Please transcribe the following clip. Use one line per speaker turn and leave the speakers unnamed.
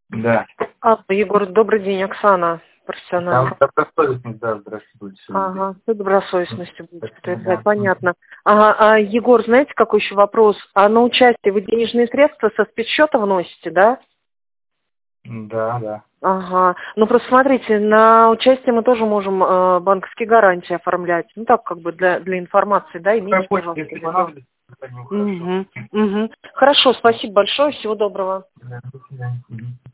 Да.
Егор, добрый день, Оксана, профессионал.
Там добросовестность, да, здравствуйте.
Ага, с добросовестностью будет подтверждать,
Да.
понятно. Ага, Егор, знаете, какой еще вопрос? А на участие вы денежные средства со спецсчета вносите, да?
Да.
Ага, ну просто смотрите, на участие мы тоже можем банковские гарантии оформлять. Ну так, как бы для информации, да, имейте, пожалуйста.
Если понадобится, то хорошо.
Угу. Хорошо, спасибо большое, всего доброго.
Да, до свидания.